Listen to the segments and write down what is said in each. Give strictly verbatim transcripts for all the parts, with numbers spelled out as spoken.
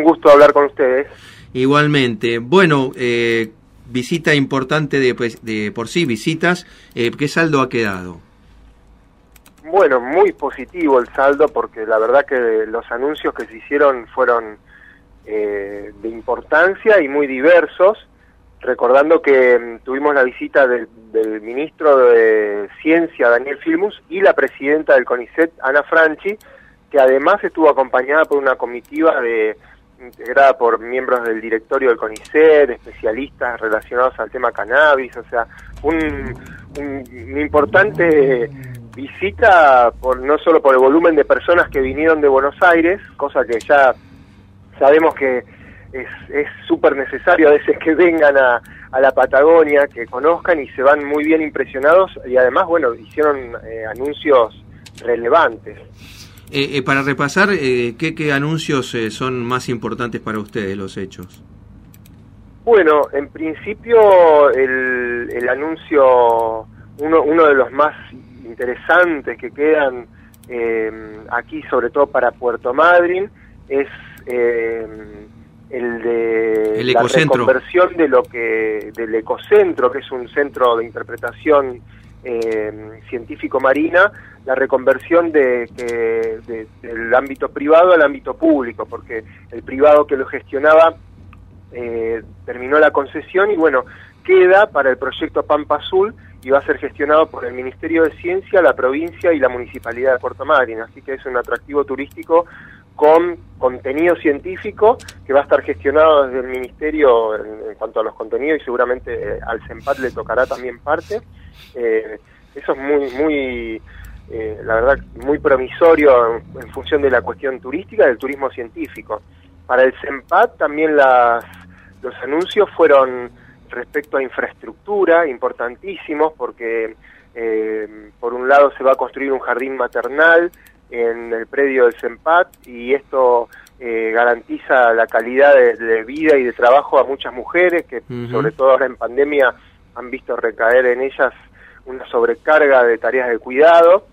un gusto hablar con ustedes. Igualmente. Bueno, eh, visita importante de, pues, de por sí, visitas. Eh, ¿Qué saldo ha quedado? Bueno, muy positivo el saldo, porque la verdad que los anuncios que se hicieron fueron eh, de importancia y muy diversos. Recordando que um, tuvimos la visita del, del ministro de Ciencia, Daniel Filmus, y la presidenta del CONICET, Ana Franchi, que además estuvo acompañada por una comitiva de, integrada por miembros del directorio del CONICET, especialistas relacionados al tema cannabis, o sea, un, un, una importante visita, por, no solo por el volumen de personas que vinieron de Buenos Aires, cosa que ya sabemos que es súper necesario a veces que vengan a, a la Patagonia, que conozcan y se van muy bien impresionados, y además, bueno, hicieron eh, anuncios relevantes. Eh, eh, para repasar, eh, ¿qué, qué anuncios eh, son más importantes para ustedes, los hechos? Bueno, en principio el, el anuncio, uno, uno de los más interesantes que quedan eh, aquí, sobre todo para Puerto Madryn, es eh, el de el la reconversión de lo que del ecocentro, que es un centro de interpretación eh, científico marina, la reconversión de, que, de, del ámbito privado al ámbito público, porque el privado que lo gestionaba eh, terminó la concesión y bueno, queda para el proyecto Pampa Azul y va a ser gestionado por el Ministerio de Ciencia, la provincia y la Municipalidad de Puerto Madryn, así que es un atractivo turístico con contenido científico que va a estar gestionado desde el Ministerio en, en cuanto a los contenidos, y seguramente eh, al CEMPAT le tocará también parte. Eh, eso es muy, muy eh, la verdad, muy promisorio en, en función de la cuestión turística y del turismo científico. Para el CEMPAT también las, los anuncios fueron respecto a infraestructura, importantísimos, porque eh, por un lado se va a construir un jardín maternal en el predio del CEMPAT, y esto eh, garantiza la calidad de, de vida y de trabajo a muchas mujeres que uh-huh. sobre todo ahora en pandemia han visto recaer en ellas una sobrecarga de tareas de cuidado,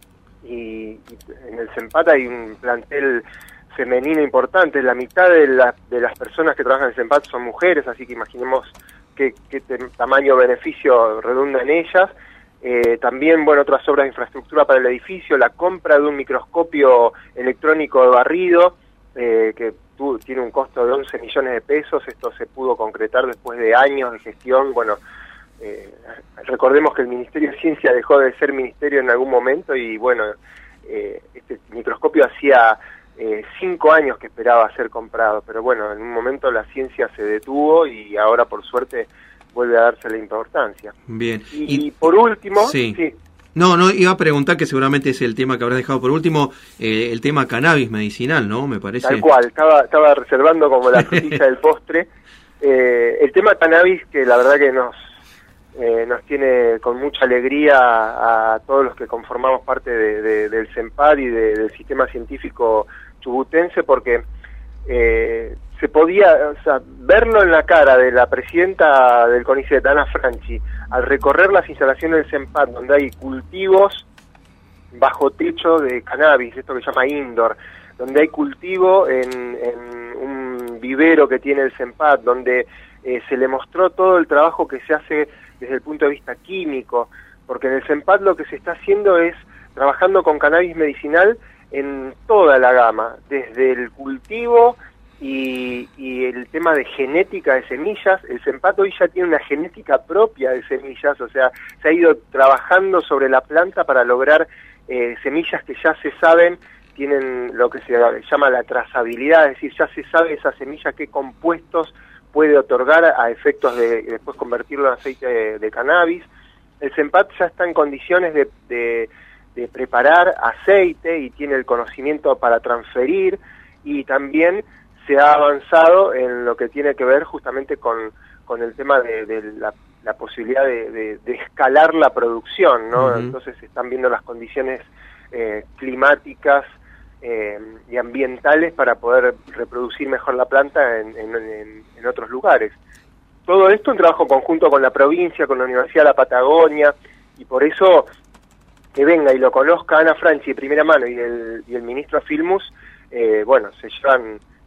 y, y en el CEMPAT hay un plantel femenino importante, la mitad de, la, de las personas que trabajan en el CEMPAT son mujeres, así que imaginemos qué, qué tamaño beneficio redunda en ellas. Eh, también, bueno, otras obras de infraestructura para el edificio, la compra de un microscopio electrónico de barrido, eh, que tu, tiene un costo de once millones de pesos, esto se pudo concretar después de años de gestión. Bueno, eh, recordemos que el Ministerio de Ciencia dejó de ser ministerio en algún momento, y bueno, eh, este microscopio hacía eh, cinco años que esperaba ser comprado, pero bueno, en un momento la ciencia se detuvo y ahora por suerte vuelve a darse la importancia. Bien. Y, y por último, sí. sí. No, no, iba a preguntar, que seguramente es el tema que habrás dejado por último, eh, el tema cannabis medicinal, ¿no? Me parece. Tal cual, estaba, estaba reservando como la frutilla del postre. Eh, el tema cannabis, que la verdad que nos, eh, nos tiene con mucha alegría a, a todos los que conformamos parte de, de, del CEMPAT y de, del sistema científico chubutense, porque eh, se podía, o sea, verlo en la cara de la presidenta del CONICET, Ana Franchi, al recorrer las instalaciones del CEMPAT, donde hay cultivos bajo techo de cannabis, esto que se llama indoor, donde hay cultivo en, en un vivero que tiene el CEMPAT, donde eh, se le mostró todo el trabajo que se hace desde el punto de vista químico, porque en el CEMPAT lo que se está haciendo es trabajando con cannabis medicinal en toda la gama, desde el cultivo y, y el tema de genética de semillas. El CEMPAT hoy ya tiene una genética propia de semillas, o sea, se ha ido trabajando sobre la planta para lograr eh, semillas que ya se saben, tienen lo que se llama la trazabilidad, es decir, ya se sabe esa semilla qué compuestos puede otorgar a efectos de después convertirlo en aceite de, de cannabis. El CEMPAT ya está en condiciones de, de, de preparar aceite y tiene el conocimiento para transferir, y también se ha avanzado en lo que tiene que ver justamente con, con el tema de, de la, la posibilidad de, de, de escalar la producción, ¿no? Uh-huh. Entonces se están viendo las condiciones eh, climáticas eh, y ambientales para poder reproducir mejor la planta en, en, en, en otros lugares. Todo esto en trabajo conjunto con la provincia, con la Universidad de la Patagonia, y por eso que venga y lo conozca Ana Franchi de primera mano y el, y el ministro Filmus, eh, bueno, se llevan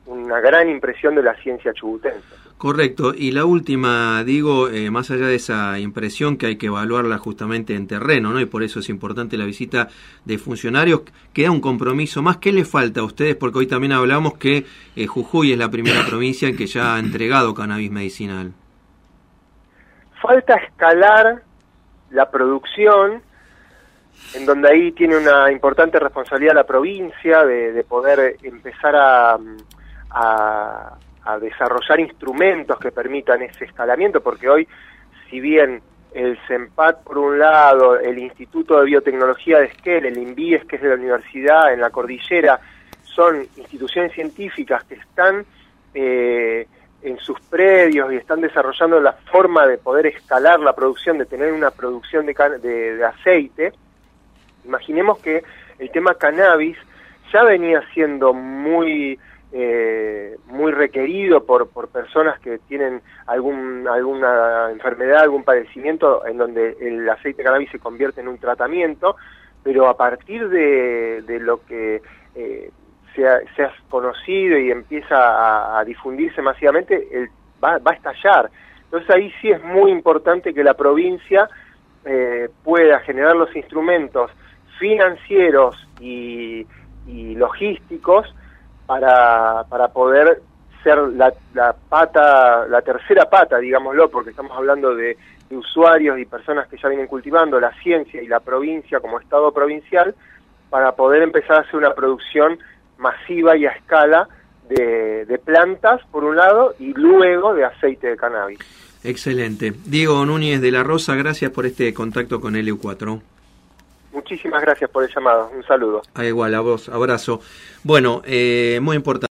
una gran impresión de la ciencia chubutense. Correcto. Y la última, digo, eh, más allá de esa impresión que hay que evaluarla justamente en terreno, ¿no? Y por eso es importante la visita de funcionarios, queda un compromiso más. ¿Qué le falta a ustedes? Porque hoy también hablamos que eh, Jujuy es la primera provincia en que ya ha entregado cannabis medicinal. Falta escalar la producción, en donde ahí tiene una importante responsabilidad la provincia de, de poder empezar a, a, a desarrollar instrumentos que permitan ese escalamiento, porque hoy, si bien el CEMPAT por un lado, el Instituto de Biotecnología de Esquel, el INVIES, que es de la universidad en la cordillera, son instituciones científicas que están eh, en sus predios y están desarrollando la forma de poder escalar la producción, de tener una producción de, de, de aceite. Imaginemos que el tema cannabis ya venía siendo muy eh, muy requerido por, por personas que tienen algún alguna enfermedad, algún padecimiento en donde el aceite de cannabis se convierte en un tratamiento, pero a partir de, de lo que eh, se ha, se ha conocido y empieza a, a difundirse masivamente, el, va, va a estallar. Entonces ahí sí es muy importante que la provincia eh, pueda generar los instrumentos financieros y, y logísticos para, para poder ser la, la pata, la tercera pata, digámoslo, porque estamos hablando de, de usuarios y personas que ya vienen cultivando la ciencia y la provincia como estado provincial, para poder empezar a hacer una producción masiva y a escala de, de plantas, por un lado, y luego de aceite de cannabis. Excelente. Diego Núñez de la Rosa, gracias por este contacto con L U cuatro. Muchísimas gracias por el llamado. Un saludo. Ah, igual, a vos, abrazo. Bueno, eh, muy importante.